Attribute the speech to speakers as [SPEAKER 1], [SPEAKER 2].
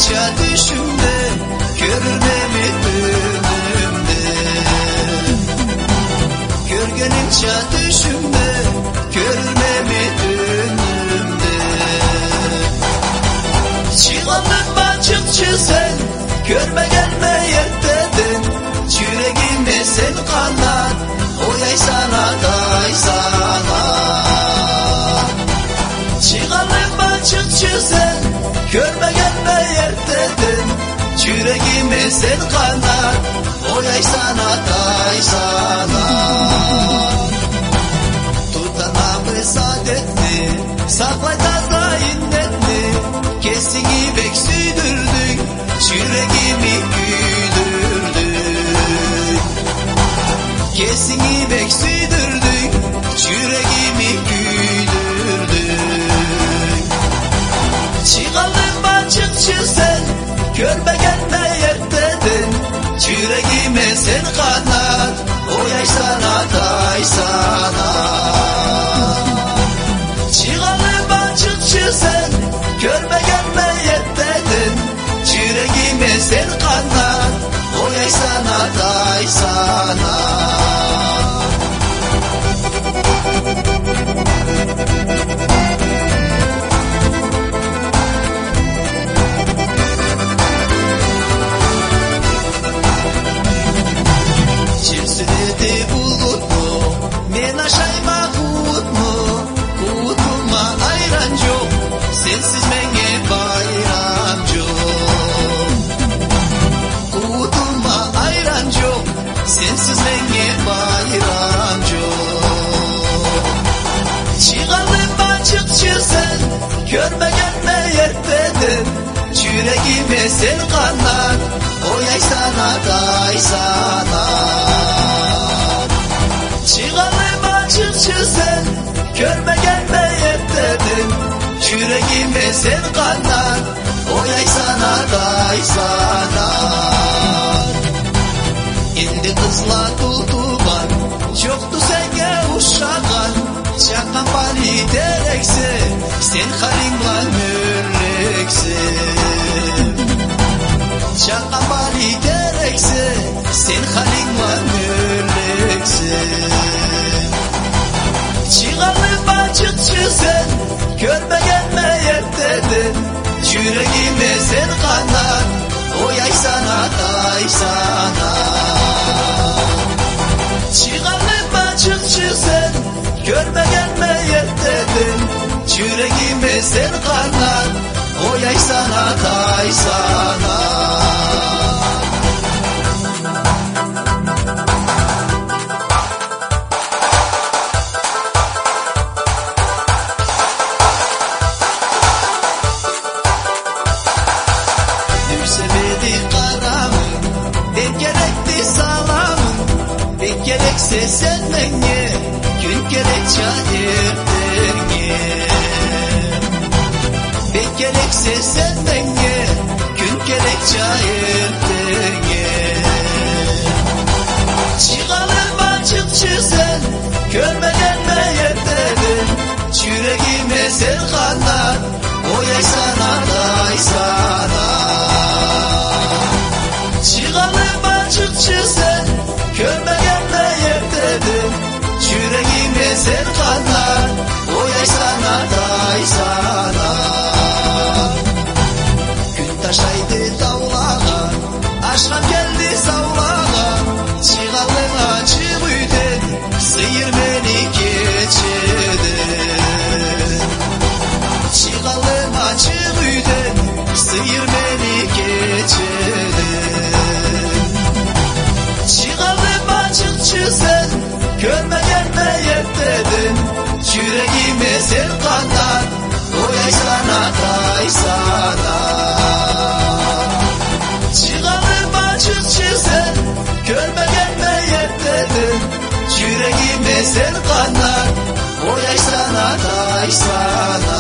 [SPEAKER 1] Görgenince düşümde, görünemi önümde. Görgenince düşümde, görünemi önümde. Çıkalım açıkçı sen, görme gelme yerdeydin. Yüreğime sen kanat, oyay sana day sana. Çıkalım açıkçı sen, görme gelme yerdeydin. Yüreğime sen kanat, oyay sana day sana. Tutanamı saadetli, saklay taza innetli. Kesini bek sürdürdük, yüreğimi güldürdük. Kesini bek sürdürdük, yüreğimi güldürdük. Çıkalım açıkçı sen, görme gelme yerdeydin. Yüreğime sen kanat, oyay sana day sana. Çıkalım açıkçı sen, görme gelme yerdeydin. Yüreğime sen kanat, oyay sana day sana. Çimsiredi bulut mu, men aşayma kut mu? Kutuma ayran yok, sensiz menge bayram yok. Kutuma ayran yok, sensiz menge bayram yok. Çıkalım açıkçı sen, görme gelme yerdeydin. Yüreğime sen kanat, oyay sana day sana. Çıkalım açıkçı sen, görme gelme yerdeydin. Yüreğime sen kanat, oyay sana day sana. İndi kızla tutuban, yoktu senge uşağın. Çakan bali derekse, sen halinla mürreksin. Çakan bali derekse, sen halinla mürreksin. Çıkalım açıkçı sen, görme gelme yerdeydin. Yüreğime sen kanat, oyay sana day sana. Çıkalım açıkçı sen, görme gelme yerdeydin. Yüreğime sen kanat, oyay sana day sana. Sevedi karamın, ben gerekti salamın. Ben gerekse sen beni, gün gerek çayırdın. Ben gerekse sen beni, gün gerek çayırdın. Çıkalım açıkçı sen, görme gelme yerdeydin. Yüreğime sen kanat, oyay sana day sana. Çıkalım açıkçı sen, görme gelme yerdeydin. Yüreğime sen kanat, oyay sana day sana. Gün taşaydı dağlağa, aşkım geldi savlağa. Çıkalım açık üyden, sıyır beni geçedin. Çıkalım açık üyden, sıyır beni geçedin. Çıkalım açıkçı sen, görme gelme yerdeydin. Yüreğime sen kanat, oyay sana day sana. Çıkalım açıkçı sen, görme gelme yerdeydin. Yüreğime sen kanat, oyay sana day sana.